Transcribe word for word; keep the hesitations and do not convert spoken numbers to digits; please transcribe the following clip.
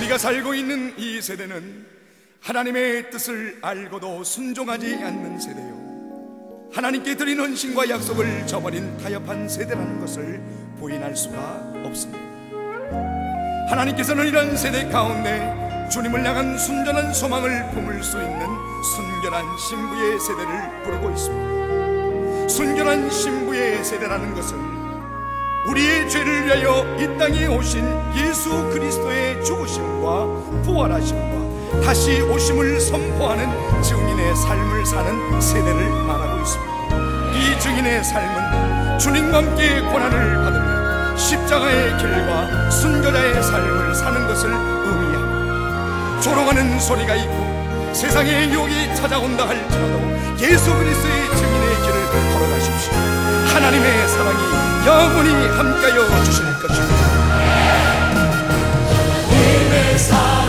우리가 살고 있는 이 세대는 하나님의 뜻을 알고도 순종하지 않는 세대요, 하나님께 드린 헌신과 약속을 저버린 타협한 세대라는 것을 부인할 수가 없습니다. 하나님께서는 이런 세대 가운데 주님을 향한 순전한 소망을 품을 수 있는 순결한 신부의 세대를 부르고 있습니다. 순결한 신부의 세대라는 것은 우리의 죄를 위하여 이 땅에 오신 예수 그리스도의 죽으심과 부활하심과 다시 오심을 선포하는 증인의 삶을 사는 세대를 말하고 있습니다. 이 증인의 삶은 주님과 함께 고난을 받으며 십자가의 길과 순교자의 삶을 사는 것을 의미합니다. 조롱하는 소리가 있고 세상의 유혹이 찾아온다 할지라도 예수 그리스도의 증인의 길을 걸어가십시오. 하나님의 사랑이 영원히 함께하여 주실 것입니다. 님의 사랑